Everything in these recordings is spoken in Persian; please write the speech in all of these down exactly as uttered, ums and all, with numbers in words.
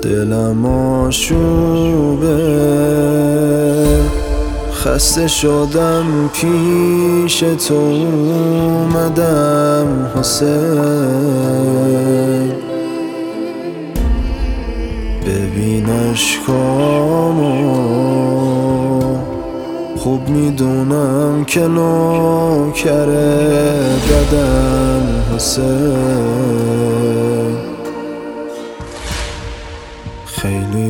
دلم آشوبه، خسته شدم پیش تو اومدم حسین، ببین اشکامو، خوب میدونم که نوکر بدم حسین، خیلی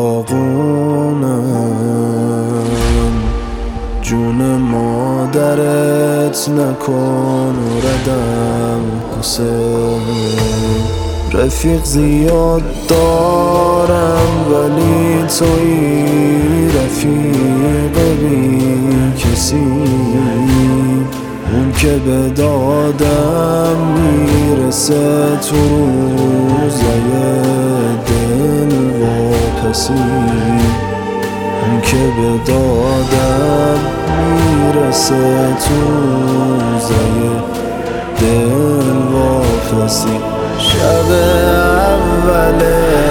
داغونم، جون مادرت نکن ردم حسین، رفیق زیاد دارم ولی توی رفیق بی کسی، اون که به دادم میرسه تو روزای دل واپسی، اون که به دادم میرسه تو روزای دل واپسی. شب اول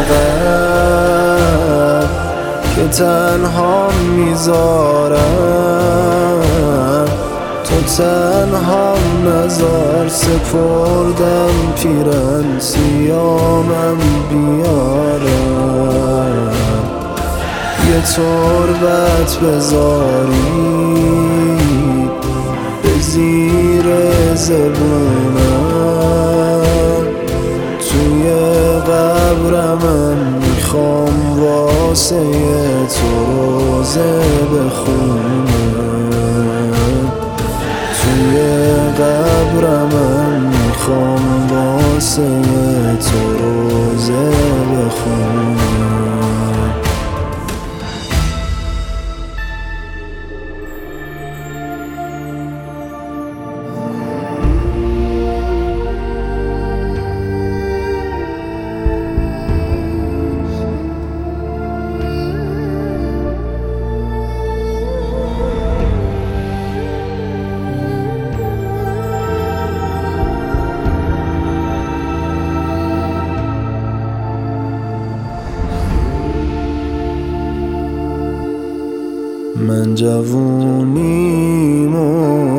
غم که تنها میذارم، تو تنها نزار سپردم پیرن سیامم بیارم، یه تربت بذاری به زیر زبونم، توی قبرم میخوام واسه تو روزه بخونم، توی قبرم میخوام واسه تو روزه بخونم. من جوونیمو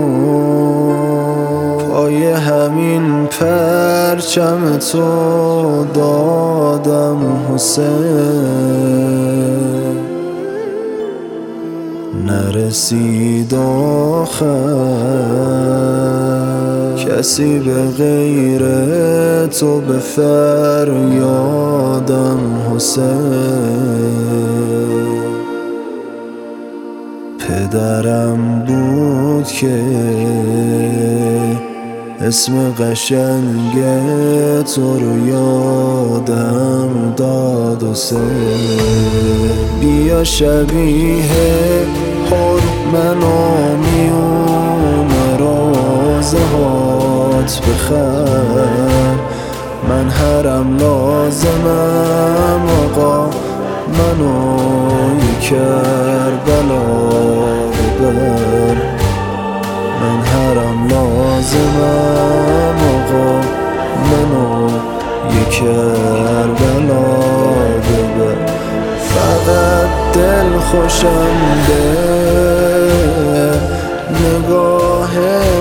پای همین پرچم تو دادم حسین، نرسید آخر کسی به غیر تو به فریادم حسین، پدرم بود که اسم قشنگ تو رو یادم داد حسین، بیا شبیه حرمنو میون روزه هات بخر، من هرم لازمم آقا منو کربلا ببر، من هرم لازمم آقا منو یه کربلا ببر، فقط دل خوشم به نگاه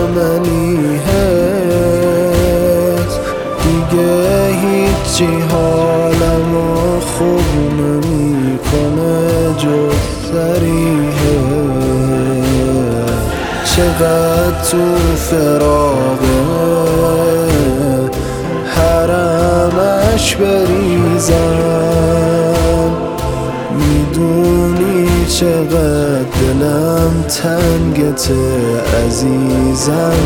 منیهت، دیگه هیچی حالمو خوب نمیکنه جز سریحه، چقدر تو فراغه حرمش بریزم، میدونی چقدر دلم تنگته عزیزم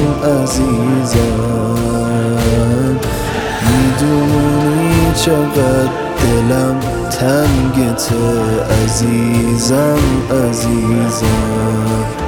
عزیزم، میدونی چقدر دلم تنگته عزیزم عزیزم.